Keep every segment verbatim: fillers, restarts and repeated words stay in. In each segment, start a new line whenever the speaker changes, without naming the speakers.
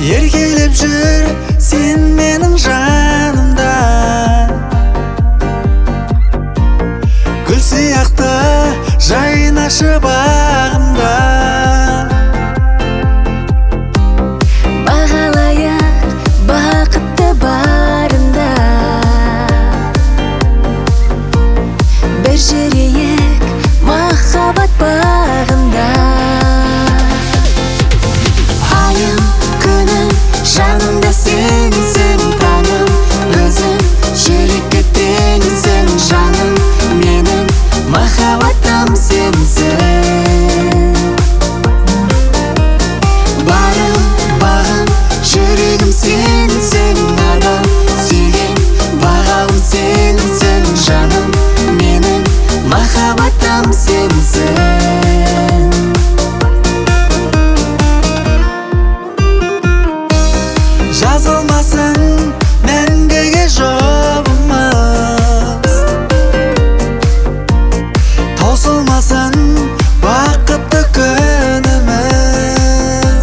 еркелеп жүр сен менің жанымда, гүл сияқты жайнашы бағымда.
Бағалайық бақытты барында, бір жүрейік махаббат бағында. Айым, күнім, жанымда сенсің, таңым, өзің жүрекке теңсің. Жаным менің, махаббатым сенсің. Барым, бағым, жүрегім сенсің. Адам сүйген бағалым сенсің. Жаным менің, махаббатым сенсің.
Жазылмасын мәңгіге жолымыз, таусылмасын бақытты күніміз.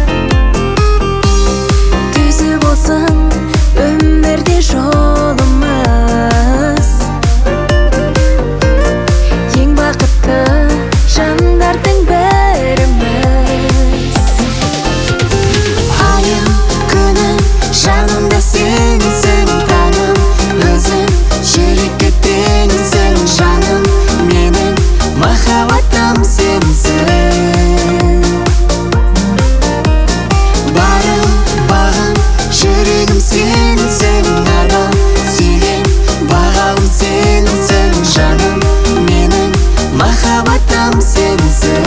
Түзу болсын өмірде жолымыз, ең бақытты жандардың біріміз. Айым, күнім, жанымда сенсің, таңым, өзің жүрекке теңсің. Жаным менің, махаббатым сенсің. Барым, бағым, жүрегім сенсің. Адам сүйген бағалым сенсің. Жаным менің, махаббатым сенсің.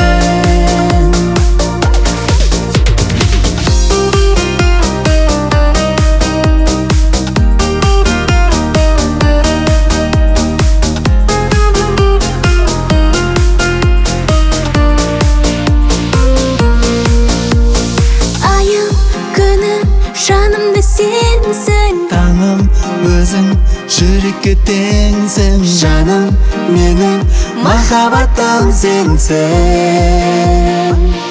Айым, күнім, жанымда сенсің.
Таңым, өзің жүрекке теңсің. Жаным менің, махаббатым сенсің.